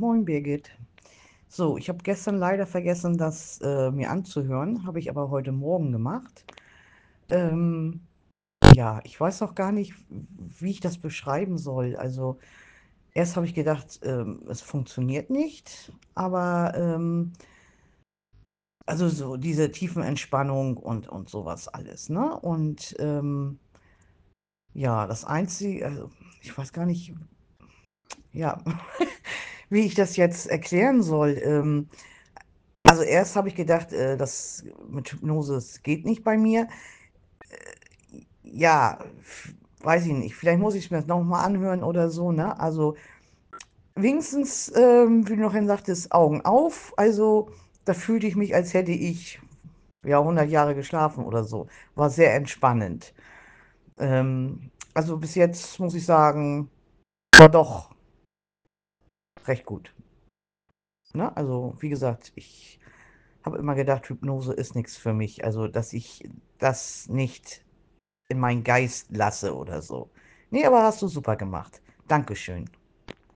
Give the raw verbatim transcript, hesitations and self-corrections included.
Moin Birgit. So, ich habe gestern leider vergessen, das äh, mir anzuhören, habe ich aber heute Morgen gemacht. Ähm, ja, ich weiß noch gar nicht, wie ich das beschreiben soll. Also, erst habe ich gedacht, ähm, es funktioniert nicht, aber ähm, also so diese Tiefenentspannung und, und sowas alles, ne? Und ähm, ja, das Einzige, also ich weiß gar nicht, ja, wie ich das jetzt erklären soll. Ähm, Also erst habe ich gedacht, äh, das mit Hypnose, das geht nicht bei mir. Ja, f- weiß ich nicht. Vielleicht muss ich mir das nochmal anhören oder so, ne? Also wenigstens, ähm, wie du noch sagtest, Augen auf. Also da fühlte ich mich, als hätte ich ja hundert Jahre geschlafen oder so. War sehr entspannend. Ähm, also bis jetzt muss ich sagen, war doch recht gut. Ne? Also wie gesagt, ich habe immer gedacht, Hypnose ist nichts für mich. Also dass ich das nicht in meinen Geist lasse oder so. Nee, aber hast du super gemacht. Dankeschön.